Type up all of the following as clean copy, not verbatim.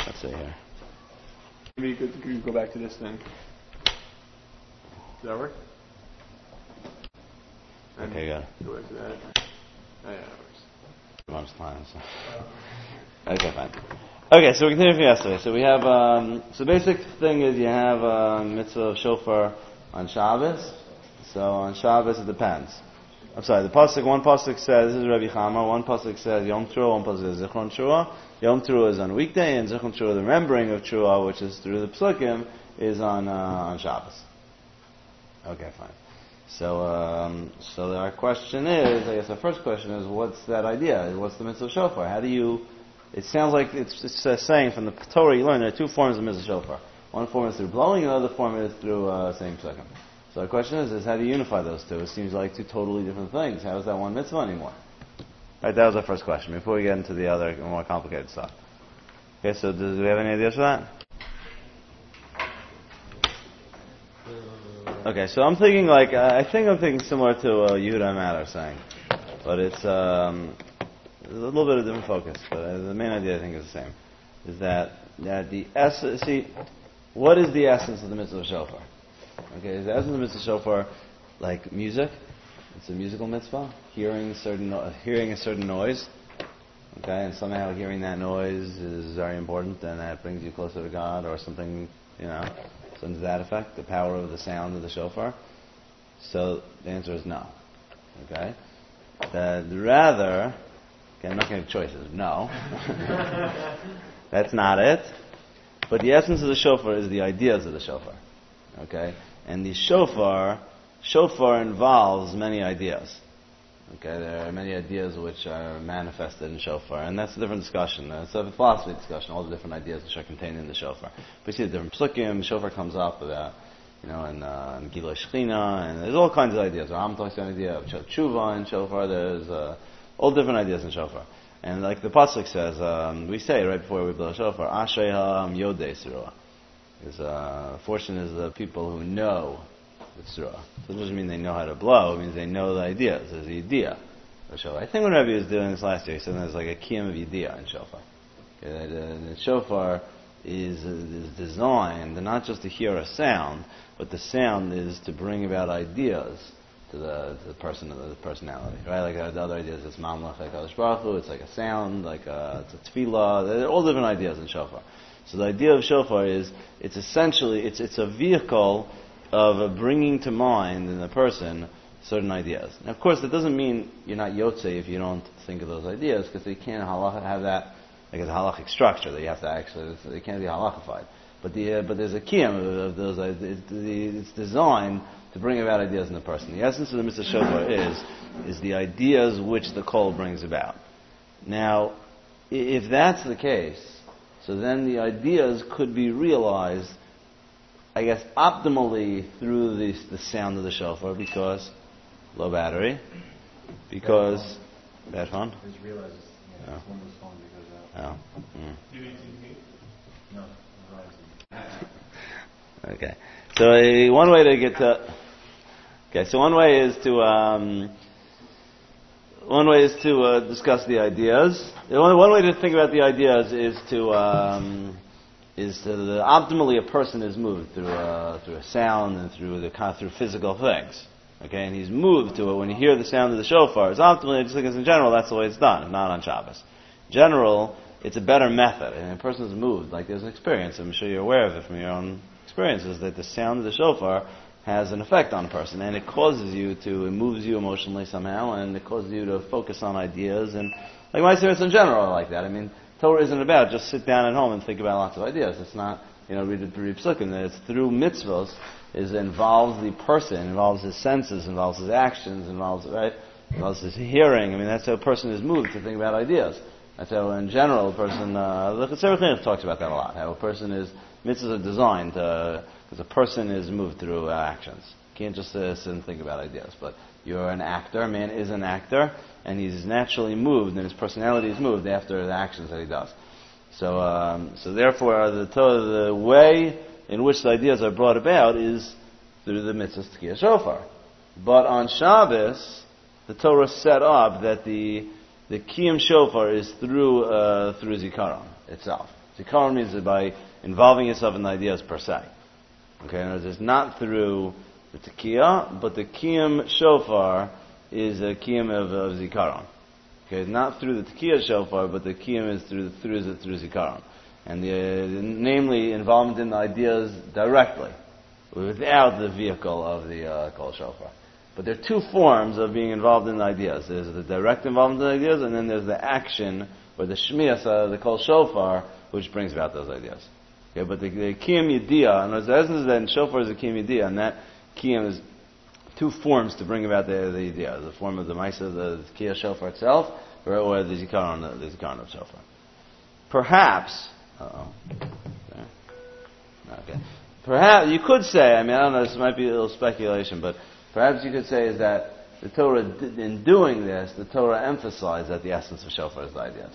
Let's see here. Maybe you could go back to this thing. Does that work? Okay, good. Go back to that. Oh, yeah, that works. Much time, so. Okay, fine. Okay, so we continue from yesterday. So we have, so basic thing is you have mitzvah of shofar on Shabbos. So on Shabbos it depends. I'm sorry, one pasuk says, this is Rabbi Chama, one pasuk says Yom Teruah, one pasuk says Zichron Teruah. Yom Teruah is on a weekday, and Zichron Teruah, the remembering of Teruah, which is through the psukim, is on Shabbos. Okay, fine. So our question is, I guess our first question is, what's that idea? What's the mitzvah of shofar? How do you? It sounds like it's saying from the Torah you learn there are two forms of mitzvah shofar. One form is through blowing, and the other form is through saying psukim. So the question is how do you unify those two? It seems like two totally different things. How is that one mitzvah anymore? Right, that was our first question. Before we get into the other more complicated stuff. Okay, so do we have any ideas for that? Okay, so I'm thinking I'm thinking similar to Yehuda Matter saying, but it's a little bit of different focus. But the main idea I think is the same. Is that the essence? See, what is the essence of the mitzvah of shofar? Okay, is the essence of the mitzvah of shofar like music? It's a musical mitzvah, hearing a certain noise. Okay, and somehow hearing that noise is very important, and that brings you closer to God, or something, something to that effect. The power of the sound of the shofar. So the answer is no. Okay, rather. Okay, I'm not going to have choices. No, that's not it. But the essence of the shofar is the ideas of the shofar. Okay, and the shofar involves many ideas. Okay, there are many ideas which are manifested in shofar, and that's a different discussion. It's a philosophy discussion, all the different ideas which are contained in the shofar. We see the different psukim, shofar comes up about, in Gilui Shechina, and there's all kinds of ideas. Ram talks about an idea of tshuva in shofar, there's all different ideas in shofar. And like the pasuk says, we say right before we blow shofar, Ashrei ha'am yodei tzruah. Fortunate is the people who know the tzruah. So it doesn't mean they know how to blow, it means they know the ideas. There's the idea of shofar. I think when Rabbi was doing this last year, he said there's like a kiyum of idea in shofar. Okay, the shofar is designed not just to hear a sound, but the sound is to bring about ideas to the person, the personality, right? Like the other ideas, it's mamlech, like Kadosh Baruch Hu, it's like a sound, like it's a tefillah. There are all different ideas in shofar. So the idea of shofar is, it's essentially, it's a vehicle of bringing to mind in the person certain ideas. Now, of course, that doesn't mean you're not yotze if you don't think of those ideas, because they can't have that like a halachic structure that you have to actually, they can't be halachified. But there's a kiyum of those ideas. It's designed to bring about ideas in the person. The essence of the mitzvah shofar is the ideas which the kol brings about. Now, if that's the case, so then the ideas could be realized, I guess, optimally through the sound of the shofar, because low battery, because bad phone. Just realizes one of those phones that goes out. No. Okay. So one way to get to. Okay. So one way is to discuss the ideas. One way to think about the ideas is optimally a person is moved through a sound and through physical things. Okay, and he's moved to it when you hear the sound of the shofar. It's optimally, just because in general that's the way it's done, not on Shabbos. In general, it's a better method, and a person is moved. Like there's an experience, I'm sure you're aware of it from your own experiences, that the sound of the shofar has an effect on a person, and it moves you emotionally somehow, and it causes you to focus on ideas, and like my experience in general are like that. I mean, Torah isn't about just sit down at home and think about lots of ideas. It's not, read psukim. It's through mitzvos. It involves the person, involves his senses, involves his actions, involves his hearing. I mean, that's how a person is moved to think about ideas. That's how, in general, a person. The Chassidus Chinuch talks about that a lot. How a person is mitzvahs are designed because a person is moved through actions. You can't just sit and think about ideas. But you're an actor. A man is an actor, and he's naturally moved, and his personality is moved after the actions that he does. So therefore, the way in which the ideas are brought about is through the mitzvahs Tkiyah Shofar. But on Shabbos, the Torah set up that the Kiyum Shofar is through Zikaron itself. Zikaron means by involving yourself in the ideas per se. Okay, in other words, it's not through the tekiah, but the kiyum shofar is a kiyum of zikaron. Okay, not through the tekiah shofar, but the kiyum is through zikaron, and namely involvement in the ideas directly, without the vehicle of the kol shofar. But there are two forms of being involved in the ideas. There's the direct involvement in the ideas, and then there's the action, or the shmiyas, the kol shofar, which brings about those ideas. Okay, but the kiyum yediyah, and the essence is that in shofar is the kiyum yediyah, and that kiyum is two forms to bring about the yediyah: the form of the ma'isa, the kiyah shofar itself, or the zikaron of shofar. Perhaps, okay. Perhaps you could say, I don't know, this might be a little speculation, but perhaps you could say is that the Torah, in doing this, the Torah emphasized that the essence of shofar is the ideas.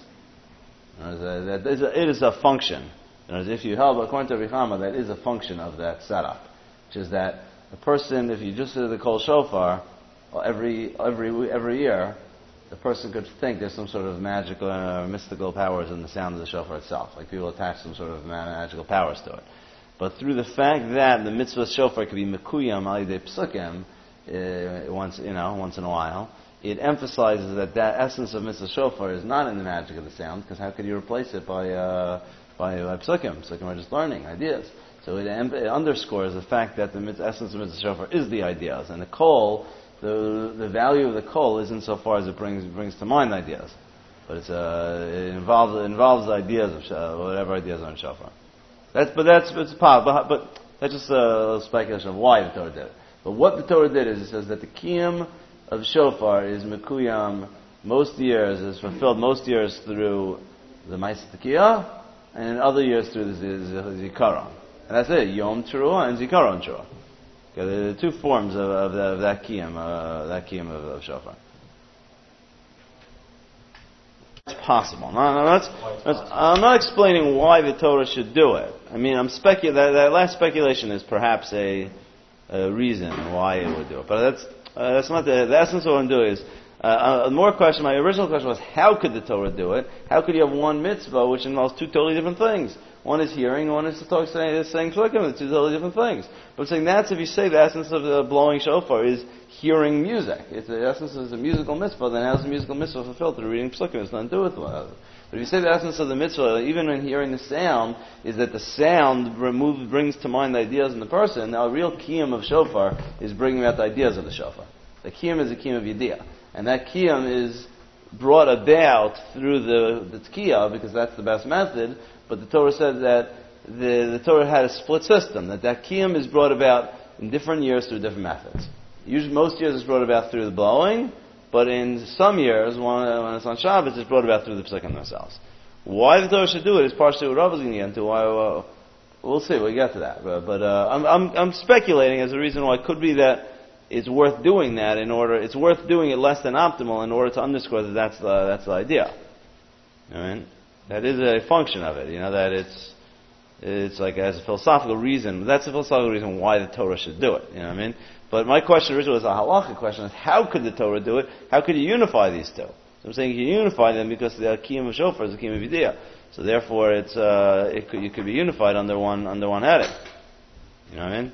It is a function. If you held, according to Richama, that is a function of that setup, which is that a person, if you just do the kol shofar, every year, the person could think there's some sort of magical or mystical powers in the sound of the shofar itself. Like people attach some sort of magical powers to it. But through the fact that the mitzvah shofar could be mekuyam al yedei psukim once in a while, it emphasizes that essence of mitzvah shofar is not in the magic of the sound, because how could you replace it by psukim? Psukim are just learning ideas. So it underscores the fact that the essence of mitzvah shofar is the ideas, and the kol, the value of the kol isn't so far as it brings to mind ideas, but it involves ideas of whatever ideas are in shofar. But that's just a speculation of why the Torah did it. But what the Torah did is it says that the kiyum of shofar is mekuyam most years, is fulfilled most years through the ma'aseh tekiyah, and in other years through the zikaron. And that's it, Yom Teruah and Zikaron Teruah. Okay, there are two forms of that kiyum of shofar. It's possible. I'm not explaining why the Torah should do it. I'm that last speculation is perhaps a reason why it would do it. But that's not the essence of what I'm doing. Is my original question was, how could the Torah do it? How could you have one mitzvah which involves two totally different things? One is hearing, one is saying shofar. It's two totally different things. But I'm saying that's if you say the essence of the blowing shofar is hearing music. If the essence is a musical mitzvah, then how's the musical mitzvah fulfilled through reading psukim? It's nothing to do with one another. But if you say the essence of the mitzvah, even when hearing the sound, is that the sound brings to mind the ideas in the person, now a real kiyum of shofar is bringing out the ideas of the shofar. The kiyum is a kiyum of yediyah. And that kiyum is brought about through the tkiyah, because that's the best method, but the Torah said that the Torah had a split system, that kiyum is brought about in different years through different methods. Usually, most years it's brought about through the blowing, but in some years, when it's on Shabbos, it's brought about through the psukim themselves. Why the Torah should do it is partially what Rav is going to get into. Why? We'll see. We'll get to that. But I'm speculating as a reason why it could be that it's worth doing that it's worth doing it less than optimal in order to underscore that that's the idea. That is a function of it. That it's like as a philosophical reason. That's a philosophical reason why the Torah should do it. But my question originally was a halachic question: is how could the Torah do it? How could you unify these two? So I'm saying you can unify them because the kiyum of shofar is the kiyum of yediyah. So therefore, it could be unified under one heading. You know what I mean?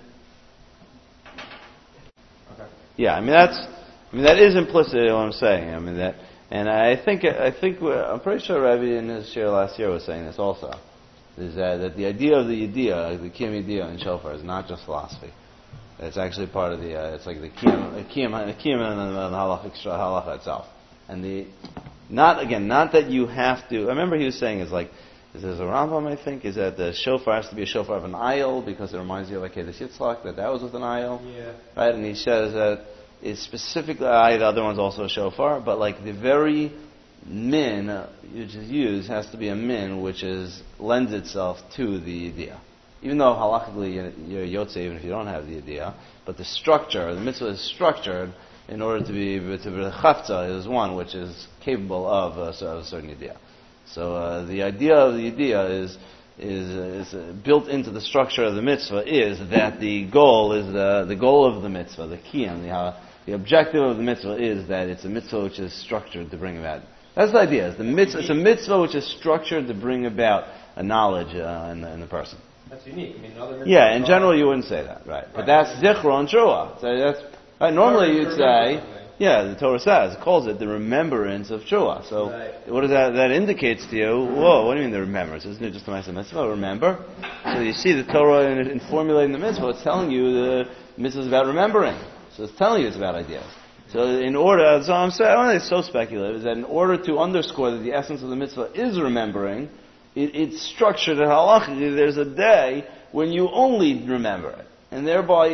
Okay. Yeah, that is implicit in what I'm saying. And I think I'm pretty sure Rabbi in his share last year was saying this also. Is that the idea of the yediyah, the kiyum yediyah in shofar, is not just philosophy. It's actually part of it's like the kiyum and the halacha itself. And not that you have to. I remember he was saying is a Rambam, I think, is that the shofar has to be a shofar of an aisle because it reminds you of Akedah Yitzchak, that was with an aisle. Yeah. Right? And he says that it's specifically the other one's also a shofar, but the very min which is used has to be a min which lends itself to the idea. Even though halachically you're yotze, even if you don't have the idea, but the structure, the mitzvah is structured in order to be chavtza is one which is capable of a certain idea. So the idea of the idea is built into the structure of the mitzvah is that the goal is the goal of the mitzvah, the kiyum, the objective of the mitzvah is that it's a mitzvah which is structured to bring about. That's the idea. It's a mitzvah which is structured to bring about a knowledge in the person. That's unique. I mean, other Yeah, in general you wouldn't say that, right? But that's zichron trua. So that's right. Normally you'd say, yeah, the Torah says, it calls it the remembrance of trua. So what does that indicates to you? Whoa, what do you mean the remembrance? Isn't it just a mitzvah? Remember? So you see the Torah in formulating the mitzvah, it's telling you the mitzvah is about remembering. So it's telling you it's about ideas. So in order, so I'm saying, I don't think it's so speculative, is that in order to underscore that the essence of the mitzvah is remembering, it's structured in halachically. There's a day when you only remember it, and thereby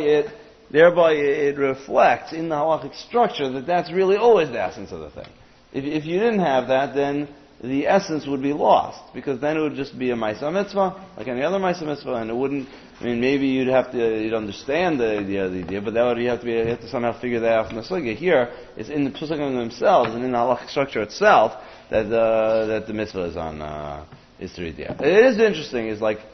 it reflects in the halachic structure that that's really always the essence of the thing. If you didn't have that, then the essence would be lost, because then it would just be a Maisa Mitzvah, like any other Maisa Mitzvah, and it wouldn't, I mean, maybe you'd understand the idea, but you have to somehow figure that out from the Sugya. Here, it's in the Pesukim themselves, and in the halachic structure itself, that the Mitzvah is on, is through idea. It is interesting, is like,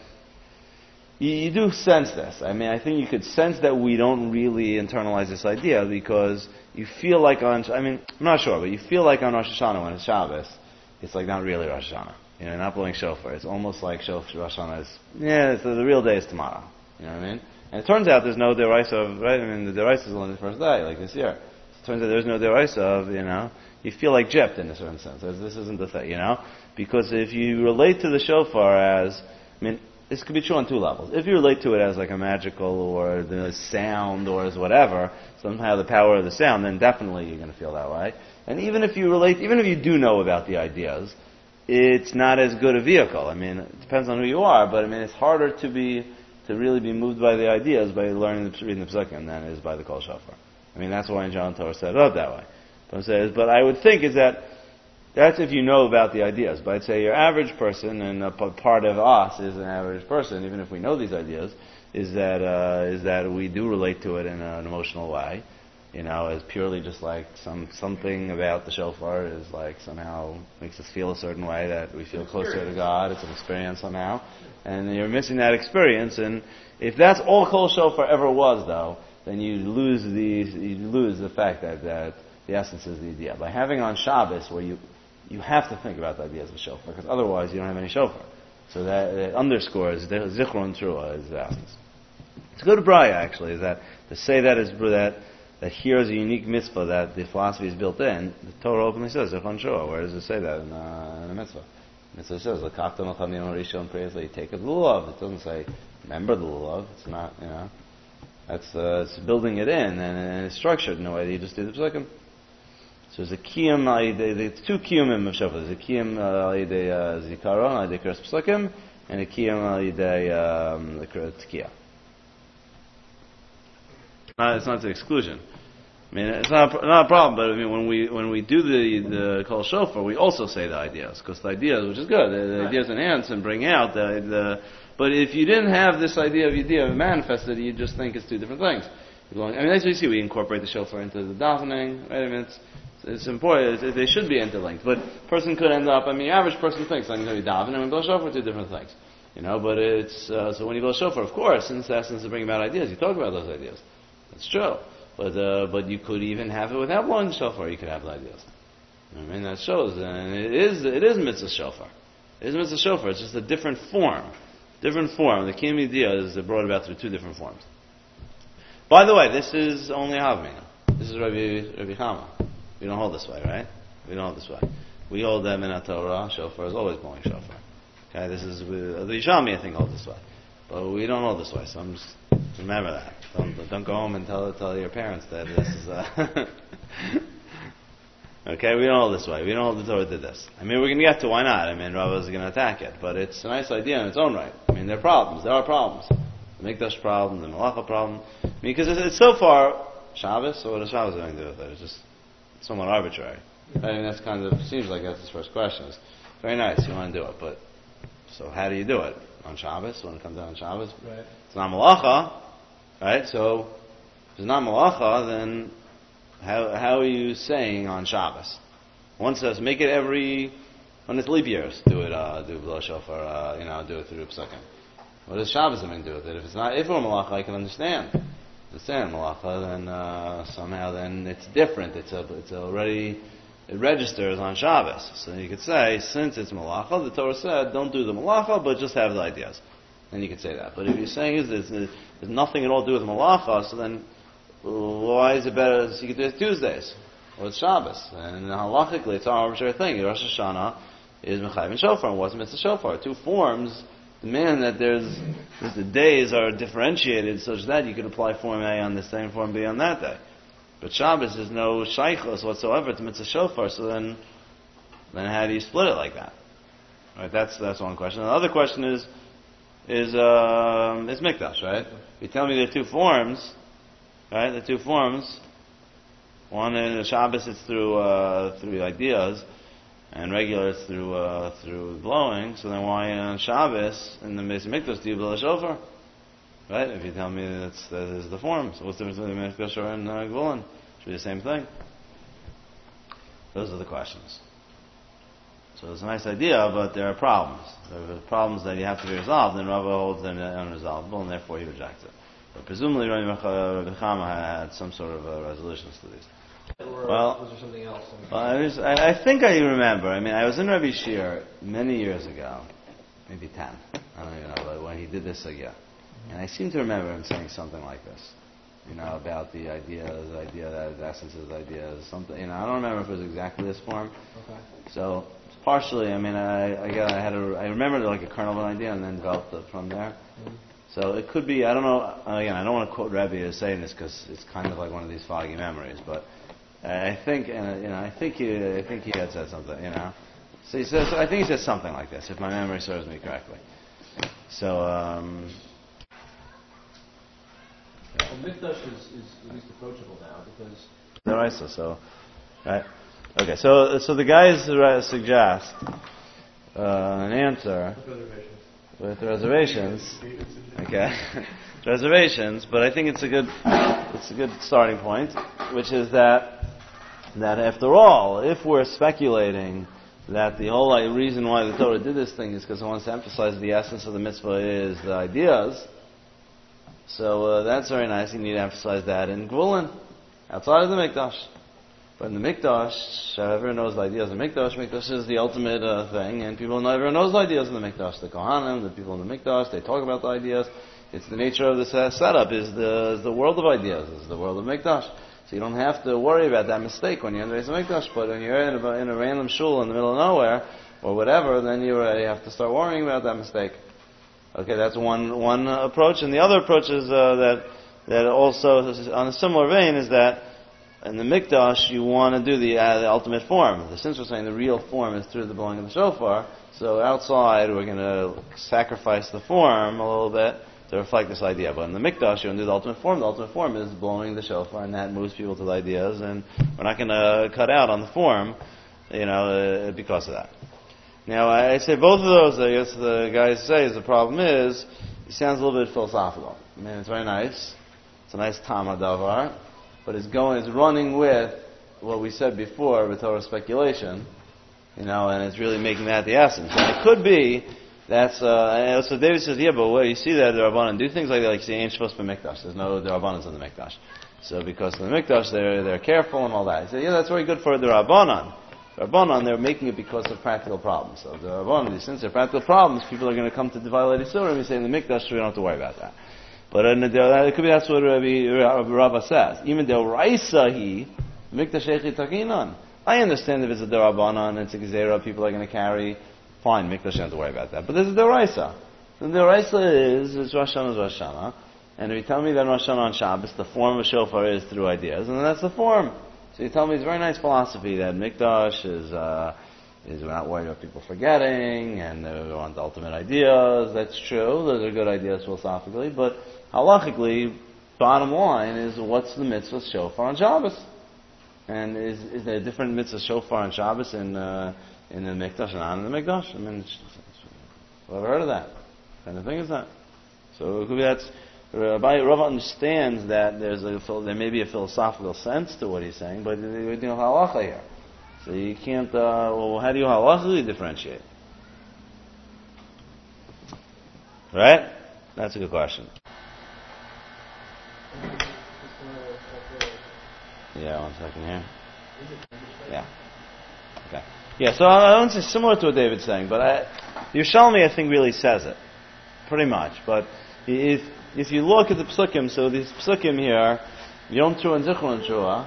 you do sense this. I mean, I think you could sense that we don't really internalize this idea, because you feel like I'm not sure, but you feel like on Rosh Hashanah when it's Shabbos, it's like not really Rosh Hashanah. You know, not blowing shofar. It's almost like Rosh Hashanah is, the real day is tomorrow. You know what I mean? And it turns out there's no deraisa of, right? I mean, the deraisa is only the first day, like this year. It turns out there's no deraisa of, you feel like gypped in a certain sense. This isn't the thing, Because if you relate to the shofar as, this could be true on two levels. If you relate to it as like a magical or the sound or as whatever, somehow the power of the sound, then definitely you're going to feel that way. And even if you do know about the ideas, it's not as good a vehicle. It depends on who you are, but it's harder to really be moved by the ideas by reading the Pesukim than it is by the Kol Shofar. That's why in John Torah set it up that way. But I would think is that's if you know about the ideas. But I'd say your average person, and a part of us is an average person, even if we know these ideas, is that we do relate to it in an emotional way. As purely just like something about the shofar is like somehow makes us feel a certain way that we feel closer to God. It's an experience somehow, and you're missing that experience. And if that's all Kol Shofar ever was, though, then you lose the fact that the essence is the idea. By having on Shabbos, where you have to think about the ideas of shofar, because otherwise you don't have any shofar. So that it underscores the zichron trua is the essence. It's a good braya actually, is that to say that here is a unique mitzvah that the philosophy is built in. The Torah openly says zichron trua. Where does it say that in a mitzvah? The mitzvah says l'kachton l'chamim harishon previously. You take a lulav. It doesn't say remember the lulav. It's not that's it's building it in, and it's structured in a way that you just do the Pesukim. So there's a kiyum, the two kiyumim of shofar. There's a kiyum al-yidei zikaron, al-yidei kiras Pesukim, and a kiyum al-yidei t'kiyah. It's not the exclusion. It's not a problem, but when we do the Kol Shofar, we also say the ideas, because the ideas, which is good, the ideas enhance and bring out but if you didn't have this idea of manifested, you just think it's two different things. That's what you see. We incorporate the shofar into the davening, right? It's important. They should be interlinked. But a person could end up. The average person thinks I'm going to be davening and blow shofar, two different things. But it's so when you blow shofar, of course, in the essence of bringing about ideas, you talk about those ideas. That's true. But you could even have it without blowing the shofar. You could have the ideas. That shows, and it is mitzvah shofar. It is mitzvah shofar. It's just a different form. Different form. The kiyum idea is brought about through two different forms. By the way, this is only Havmina. This is Rabbi Chama. We don't hold this way, right? We don't hold this way. We hold them in a Torah. Shofar is always blowing shofar. Okay, this is the Yishami, I think, hold this way, but we don't hold this way. So remember that. Don't go home and tell your parents that this is. Okay, we don't hold this way. We don't hold the Torah did this. We can get to why not. Rava is going to attack it, but it's a nice idea in its own right. There are problems. There are problems. The Mikdash problem, the Malacha problem. Because it's so far Shabbos, so what does Shabbos have to do with it? It's just somewhat arbitrary. That's kind of, seems like that's his first question. It's very nice, you want to do it, but so how do you do it? On Shabbos, when it comes down on Shabbos? Right. It's not Malacha, right? So if it's not Malacha, then how are you saying on Shabbos? One says make it when it's leap years, do blow shofar, do it through Pesukim. What does Shabbos have to do with it? If it's not Ifur Malacha, I can understand Malacha, then somehow then it's different. It's already it registers on Shabbos. So you could say, since it's malacha, the Torah said, don't do the malacha, but just have the ideas. Then you could say that. But if you're saying there's nothing at all to do with malacha, so then why is it better? So you could do it Tuesdays, or it's Shabbos. And halachically, it's an arbitrary thing. Rosh Hashanah is Mechayiv and Shofar, and what's Mitzvah Shofar? Two forms demand that the days are differentiated such that you could apply Form A on this day and Form B on that day. But Shabbos is no shaychus whatsoever to Mitzvah Shofar, so then how do you split it like that? Right, that's one question. The other question is Mikdash, right? You tell me there are two forms, right? The two forms. One in Shabbos it's through ideas, and regular it's through blowing. So then why on Shabbos in the Beis Mikdash do you blow a shofar? Right? If you tell me that is the form, so what's the difference between Mikdash and Gvulin? Should be the same thing. Those are the questions. So it's a nice idea, but there are problems. There are problems that you have to be resolved, and Rava holds them unresolvable, and therefore he rejects it. But presumably Rabbi Chama had some sort of resolutions to these. Or well, was there something else? I think I remember. I mean, I was in Rabbi Shir many years ago, maybe 10. I don't even know, but when he did this again. And I seem to remember him saying something like this. About the idea, the essence of the idea, something. I don't remember if it was exactly this form. Okay. So partially, I mean, I remembered like a kernel of an idea and then developed it from there. Mm-hmm. So it could be, I don't know. Again, I don't want to quote Rebbe as saying this because it's kind of like one of these foggy memories. But I think he had said something. So he says, I think he said something like this, if my memory serves me correctly. So. Mikdash is at least approachable now because. Right. So, right. Okay. So the guys suggest an answer with reservations. Okay, reservations. But I think it's a good starting point, which is that after all, if we're speculating that the whole reason why the Torah did this thing is because it wants to emphasize the essence of the mitzvah is the ideas. So that's very nice. You need to emphasize that in Gvulin, outside of the Mikdash. But in the Mikdash, everyone knows the ideas of the Mikdash. Mikdash is the ultimate thing, and everyone knows the ideas of the Mikdash. The Kohanim, the people in the Mikdash, they talk about the ideas. It's the nature of the setup, is the world of ideas, is the world of Mikdash. So you don't have to worry about that mistake when you're in the Beis Mikdash. But when you're in a random shul in the middle of nowhere, or whatever, then you have to start worrying about that mistake. Okay, that's one approach, and the other approach is that also on a similar vein is that in the Mikdash you want to do the ultimate form. Since we're saying the real form is through the blowing of the shofar, so outside we're going to sacrifice the form a little bit to reflect this idea. But in the Mikdash you want to do the ultimate form. The ultimate form is blowing the shofar, and that moves people to the ideas, and we're not going to cut out on the form, because of that. Now, I say both of those, I guess the guys say, the problem is, it sounds a little bit philosophical. I mean, it's very nice. It's a nice Tama Davar. But it's running with what we said before, with Torah speculation, and it's really making that the essence. And it could be, so David says, yeah, but you see that the Rabbanan do things like that, like you say, ain't supposed to be Mikdash. There's no the Rabbanans in the Mikdash. So because of the Mikdash, they're careful and all that. He said, yeah, that's very good for the Rabbanan. Rabbanan, they're making it because of practical problems. So the Rabbanan, since they're practical problems, people are going to come to violate Isurah and say in the Mikdash, we don't have to worry about that. But it could be that's what Rava says. Even the Raisahi, Mikdash Echi Takinan. I understand if it's a Rabbanan, it's a Gezerah, people are going to carry, fine, Mikdash, you don't have to worry about that. But this is the Raisa. The Raisa is Rosh Hashanah, and if you tell me that Rosh Hashanah on Shabbos, the form of shofar is through ideas, and then that's the form. So you tell me it's a very nice philosophy that Mikdash is we're not worried about people forgetting, and we want the ultimate ideas. That's true. Those are good ideas philosophically, but halachically, bottom line is what's the mitzvah shofar on Shabbos? And is there a different mitzvah shofar on Shabbos in the Mikdash and not in the Mikdash? I mean, I've ever heard of that. What kind of thing is that? So it could be that's. Rava understands that there may be a philosophical sense to what he's saying, but we're dealing with halacha here. So you can't, how do you halachically differentiate? Right? That's a good question. Yeah, 1 second here. Yeah. Okay. Yeah, so I don't say similar to what David's saying, but Yerushalmi, I think, really says it. Pretty much. But if you look at the psukim, so these psukim here, Yom Teruah and Zichron Teruah,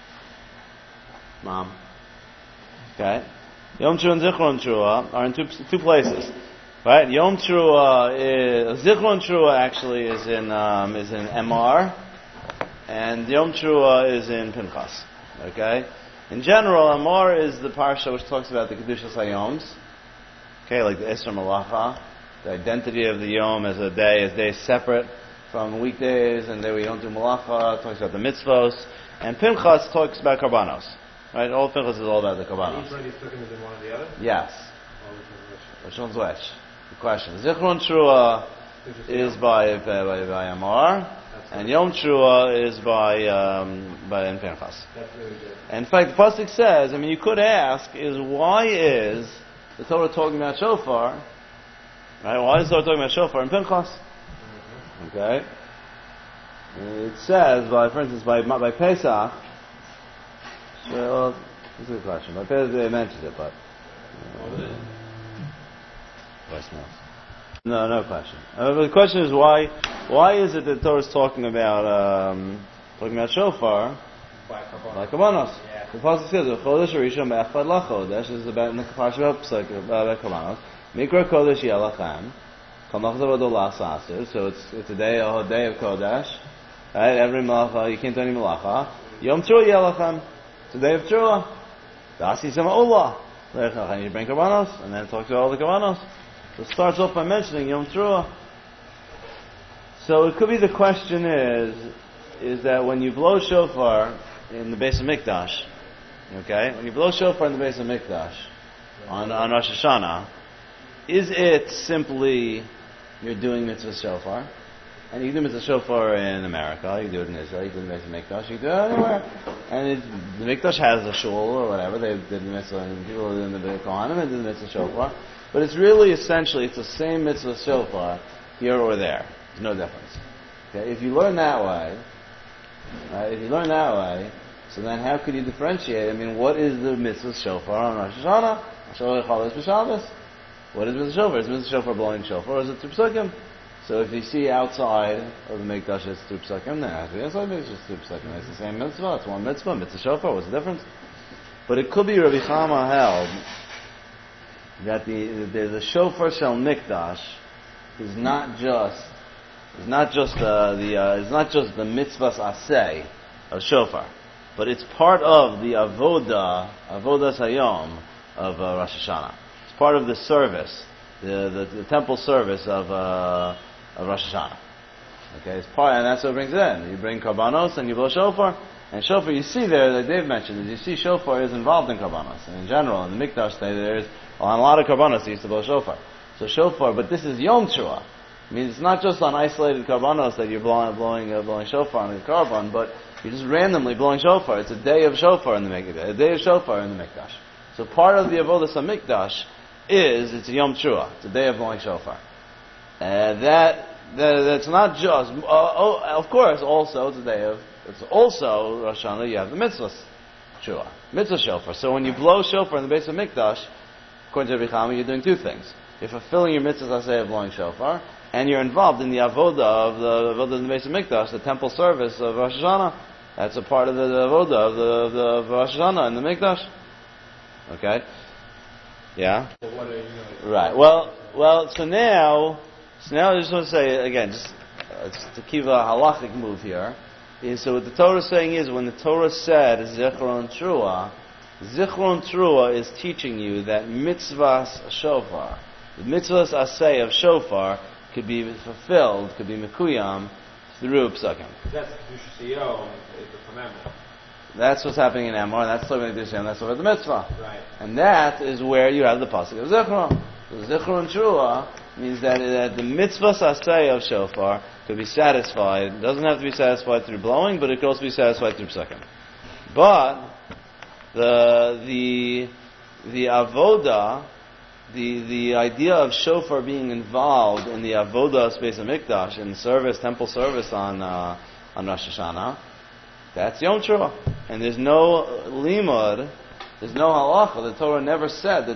Mom. Okay? Yom Teruah and Zichron Teruah are in two places. Right? Yom Teruah Zichron Teruah actually is in Emor, and Yom Teruah is in Pinchas. Okay? In general, Emor is the parsha which talks about the Kedushas HaYoms. Okay, like the Isra Malacha, the identity of the Yom as a day separate from weekdays, and day we don't do Malacha, talks about the mitzvos, and Pinchas talks about Karbanos. Right? All Pinchas is all about the Karbanos. Each one of these psukim is in one or the other? Yes. Or which one's which? Which one's which? Good question. Zichron Teruah is by Amar, and Yom Teruah is by Pinchas. That's really good. In fact, the pasuk says, I mean, you could ask, why is the Torah talking about shofar? Right? Why is the Torah talking about shofar in Pinchas? Okay. It says, for instance, by Pesach. Well, this is a good question. By Pesach they mentioned it, but. No question. The question is why is it that the Torah is talking about shofar like Karbanos? Yeah. The pasuk says Chodesh Rishon Me'echad LaChodesh is about in the parsha about Karbanos. Mikra Kodesh Yelachem Kamach Zavado La'asasir. So it's a day of Kodesh. Right? Every malacha you can't do any malacha. Yom Teruah Yelachem. It's a day of Teruah. Dasi Sema Olah. And you bring Karbanos, and then it talks about all the Karbanos. So it starts off by mentioning Yom Teruah. So it could be the question is that when you blow shofar in the Beis HaMikdash, okay, when you blow shofar in the Beis HaMikdash on Rosh Hashanah, is it simply you're doing mitzvah shofar? And you can do mitzvah shofar in America, you can do it in Israel, you can do the Beis HaMikdash, you can do it anywhere. And the Mikdash has a shul or whatever, they did the mitzvah, and people are doing the Kohanim and do the mitzvah shofar. But it's really essentially, it's the same mitzvah shofar here or there. There's no difference. Okay? If you learn that way, so then how could you differentiate? I mean, what is the mitzvah shofar on Rosh Hashanah? What is mitzvah shofar? Is mitzvah shofar blowing shofar or is it through psukim? So if you see outside of the Mikdash it's through psukim, then it has to be inside it's just through psukim. It's the same mitzvah, it's one mitzvah shofar, what's the difference? But it could be Rabbi Chama held that the shofar shel Mikdash is not just the mitzvahs aseh of shofar, but it's part of the avodas hayom of Rosh Hashanah. It's part of the service, the temple service of Rosh Hashanah. Okay, it's part, and that's what brings it in. You bring karbanos and you blow shofar. And shofar, you see there, like Dave mentioned, is you see shofar is involved in karbanos. And in general, in the Mikdash, there's on a lot of karbanos they used to blow shofar. So shofar, but this is Yom Teruah. I mean, it's not just on isolated karbanos that you're blowing shofar on the karban, but you're just randomly blowing shofar. It's a day of shofar in the Mikdash. A day of shofar in the Mikdash. So part of the avodas HaMikdash it's Yom Teruah. It's a day of blowing shofar. That's not just. Of course, also it's also Rosh Hashanah. You have the mitzvah shofar. So when you blow shofar in the Beis HaMikdash, according to Rabbi Chama, you're doing two things. You're fulfilling your mitzvahs aseh of blowing shofar, and you're involved in the avodah of the Beis HaMikdash, the temple service of Rosh Hashanah. That's a part of the avodah of the Rosh Hashanah in the Mikdash. Okay. Yeah. Right. Well. So now I just want to say again, just to keep a halachic move here, is so what the Torah is saying is when the Torah said Zichron Teruah is teaching you that mitzvahs shofar, the mitzvahs aseh of shofar, could be fulfilled, could be mekuyam through psukim. That's the Kedushas Hayom, it's the commandment. That's what's happening in Emor, and that's talking about the that's about the mitzvah. Right. And that is where you have the pasuk of Zichron. So Zichron Teruah means that the mitzvah aseh of shofar could be satisfied. It doesn't have to be satisfied through blowing, but it could also be satisfied through psukim. But the avoda, the idea of shofar being involved in the avoda space of Mikdash, in service, temple service on Rosh Hashanah, that's Yom Teruah. And there's no limud there's no halacha. The Torah never said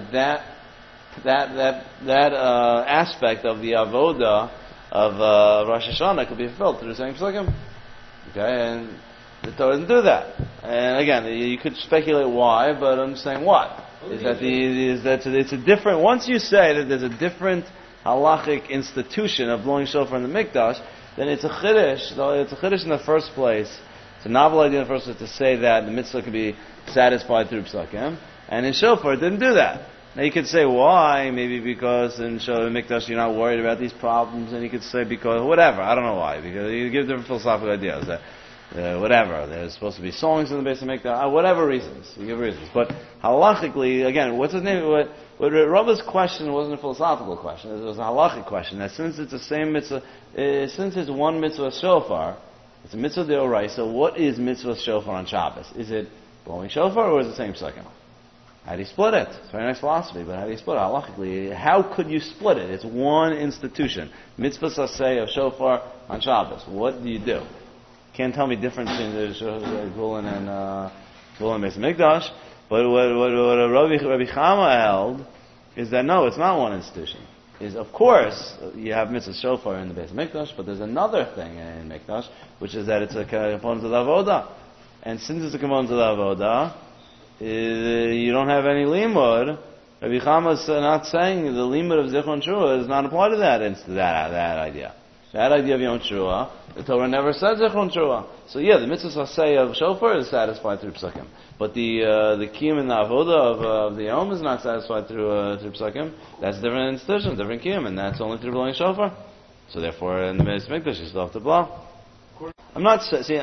that aspect of the avoda of Rosh Hashanah could be fulfilled through the same psukim. Okay, and the Torah doesn't do that. And again, you could speculate why, but I'm saying what is that it's a different. Once you say that there's a different halachic institution of blowing shofar in the mikdash, then it's a chiddush. It's a chiddush in the first place. It's a novel idea in the first place to say that the mitzvah can be satisfied through psukim, and in shofar it didn't do that. Now you could say why, maybe because in Shofar Mikdash you're not worried about these problems, and you could say because whatever, I don't know why, because you give different philosophical ideas that whatever, there's supposed to be songs in the base of Mikdash, whatever reasons, you give reasons. But halachically, again, what's his name? What Rabba's question wasn't a philosophical question, it was a halachic question, that since it's the same mitzvah, since it's one mitzvah shofar, it's a mitzvah deoraisa, what is mitzvah shofar on Shabbos? Is it blowing shofar or is it the same second? How do you split it? It's a very nice philosophy, but how do you split it? Halachically, how could you split it? It's one institution. Mitzvah saseh of shofar on Shabbos. What do you do? Can't tell me different between the Gulen and Beis Mikdash. But what Rabbi Chama held is that no, it's not one institution. Is of course you have mitzvah shofar in the Beis Mikdash, but there's another thing in Mikdash, which is that it's a component of the avoda. And since it's a component of the avoda, you don't have any limud. Rabbi Chama is not saying the limud of Zichron Trua is not applied to that idea. That idea of Yom Trua, the Torah never said Zichron Trua. So yeah, the mitzvah say of shofar is satisfied through psukim, but the kiyum and the avoda of the Yom is not satisfied through psukim. That's a different institution, different kiyum, and that's only through blowing shofar. So therefore, in the Beis Mikdash, you still have to blow. I'm not saying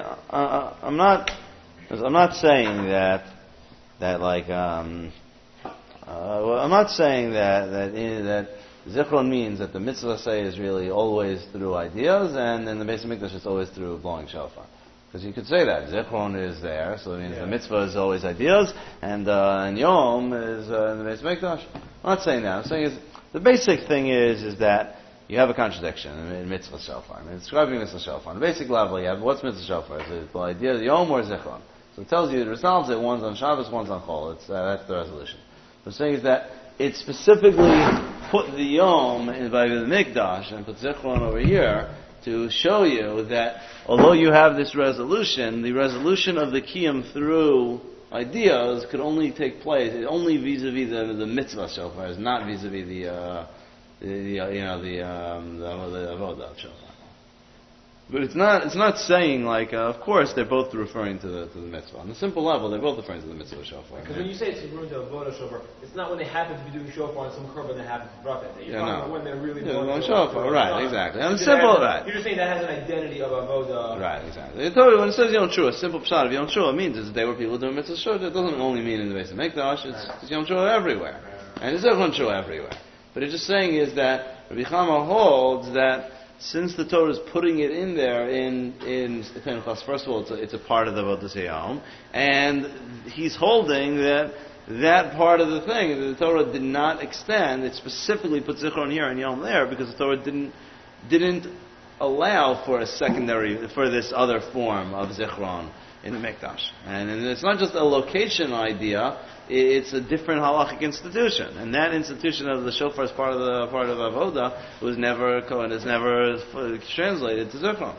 I'm not saying that Zichron means that the mitzvah say is really always through ideas, and in the Beis Mikdash it's always through blowing shofar. Because you could say that Zichron is there, so it means the mitzvah is always ideas, and Yom is in the Beis Mikdash. I'm not saying that. I'm saying the basic thing is that you have a contradiction in mitzvah shofar. I mean, describing mitzvah shofar on the basic level, you have what's mitzvah shofar? Is it the idea of Yom or Zichron? So it tells you, it resolves it, one's on Shabbos, one's on Chol. That's the resolution. What I'm saying is that it specifically put the Yom by the Mikdash and put Zichron over here to show you that although you have this resolution, the resolution of the Kiyum through ideas could only take place, only vis-a-vis the mitzvah shofar, is not vis-a-vis the avodah of shofar. But it's not saying like, of course they're both referring to the mitzvah. On the simple level, they're both referring to the mitzvah shofar. Because when you say it's referring to avodah shofar, it's not when they happen to be doing shofar on some korban that happens to drop it. You're talking about when they're really blowing shofar. Right, exactly. On the simple, right. You're just saying that has an identity of avodah. Right, exactly. When it says Yom Trua, a simple pshat of Yom Trua means is that they were people doing mitzvah shofar. It doesn't only mean in the Beis Mikdash. It's Yom Trua everywhere, and it's Zichron Trua everywhere. But it's just saying is that Rabbi Chama holds that since the Torah is putting it in there in Pinchas, first of all, it's a part of the Avodas Hayom, and he's holding that part of the thing, the Torah did not extend, it specifically put Zichron here and Yom there, because the Torah didn't allow for this other form of Zichron in the Mikdash. And it's not just a location idea, it's a different halachic institution, and that institution of the shofar as part of avoda was never translated to Zichron.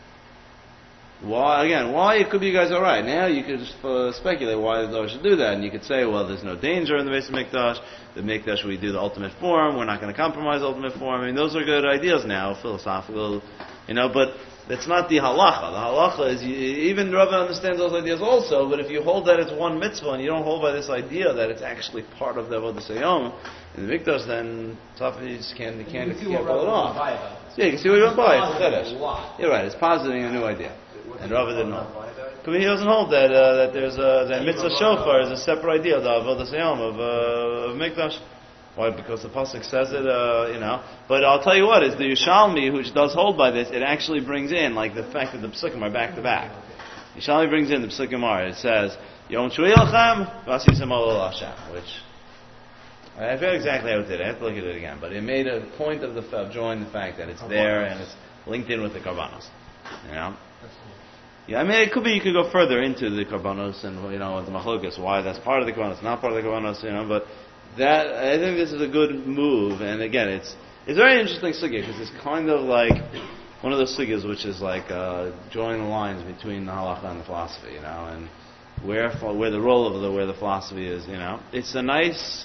Why it could be you guys are right. Now you could just speculate why the Torah should do that, and you could say, well, there's no danger in the Beis Mikdash. The Mikdash we do the ultimate form. We're not going to compromise the ultimate form. I mean, those are good ideas now, philosophical, but that's not the halacha. The halacha is, even Rava understands those ideas also, but if you hold that it's one mitzvah and you don't hold by this idea that it's actually part of the Avodah Hayom in the Mikdash, then you just can't pull it off. Yeah, you can see what you want by it. It's chiddush. You're right. It's positing a new idea, and Rava didn't hold. He doesn't hold that that mitzvah shofar is a separate idea of the Avodah Hayom of Mikdash. Why? Because the pasuk says it, But I'll tell you what, is the Yerushalmi, which does hold by this, it actually brings in, like the fact that the psukim are back to back. Yerushalmi brings in the psukim are. It says Yom Shvuyelchem V'Asisem Ol Hashem, which I forget exactly how it did. I have to look at it again, but it made a point of drawing the fact that it's there and it's linked in with the karbanos. Yeah, I mean, it could be you could go further into the Karbanos and, the Machlokas, why that's part of the Karbanos, not part of the Karbanos, but that, I think this is a good move, and again, it's very interesting sugya, because it's kind of like one of those sugyas which is like drawing the lines between the halacha and the philosophy, and where the role of where the philosophy is, It's a nice,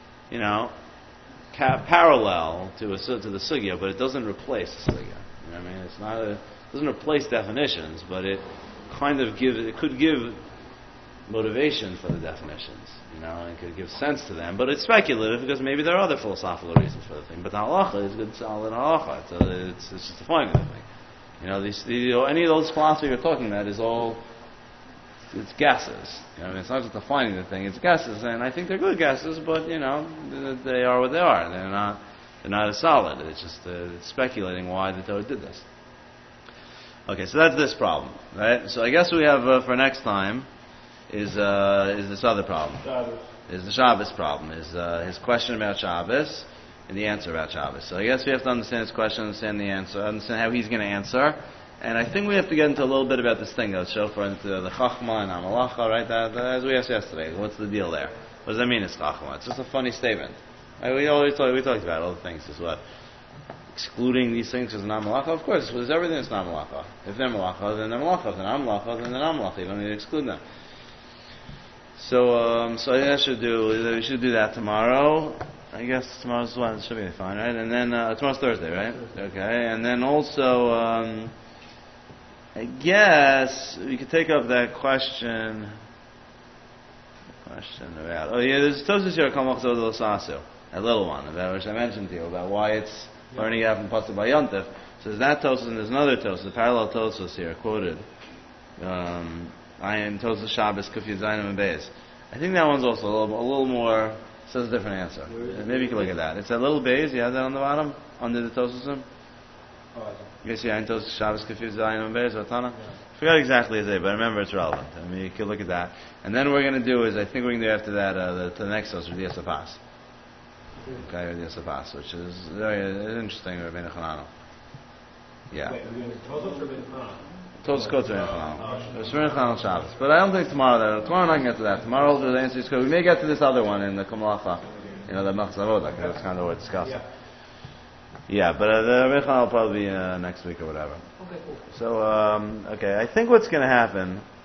parallel to the sugya, but it doesn't replace the sugya. I mean, it doesn't replace definitions, but it kind of could give motivation for the definitions, and could give sense to them. But it's speculative because maybe there are other philosophical reasons for the thing. But the halacha is good solid halacha. It's just defining the thing. Any of those philosophy you're talking about is all, it's guesses. It's not just defining the thing, it's guesses, and I think they're good guesses, but they are what they are. They're not as solid. It's just it's speculating why the Torah did this. Okay, so that's this problem, right? So I guess we have for next time is this other problem. Shabbos. Is the Shabbos problem? Is his question about Shabbos and the answer about Shabbos? So I guess we have to understand his question, understand the answer, understand how he's going to answer. And I think we have to get into a little bit about this thing, though, shofar, into the Chachma and Amalacha, right? That, as we asked yesterday, what's the deal there? What does that mean, it's Chachma? It's just a funny statement. Right? We talked about all the things, is what? Excluding these things as not malacha? Of course, there's everything that's not malacha. If they're malacha, then they're malacha. If they're not malacha, then they're not malacha. You don't need to exclude them. So I think we should do that tomorrow. I guess tomorrow's one. It should be fine, right? And then tomorrow's Thursday, right? Okay. And then also, I guess we could take up that question. About there's Tosfos here, Kamach Zod L'Sasu, a little one about which I mentioned to you about why it's learning it out from Pasuk by Yontif. So there's that Tosfos and there's another Tosfos, the parallel Tosfos here quoted. I am Tosfos Shabbos Kufiyat Zayin and Beis. I think that one's also a little more, says a different answer. Maybe you can look at that. It's a little Beis. You have that on the bottom under the Tosfos. You see, I am Tosfos Shabbos Kufiyat Zayin and Beis. Vatana. I forgot exactly his name, but I remember it's relevant. I mean, you can look at that. And then what we're going to do is, I think we're going to do after that the next Tosfos, the Esapas. Okay, the Esapas, which is very interesting, Rabbeinu Chananel. Yeah. Wait, are we doing Tosfos or Rabbeinu Chananel? Tosfos Kotzer Rabbeinu Chananel. It's Rabbeinu Chananel Shabbos. But I don't think tomorrow we're not going to get to that. Tomorrow we'll do the answers, because we may get to this other one in the Kumalacha, the Machzor Avoda, because it's kind of what we're discussing. Yeah, but the Rabbeinu Chananel will probably be next week or whatever. Okay, cool. So, I think what's going to happen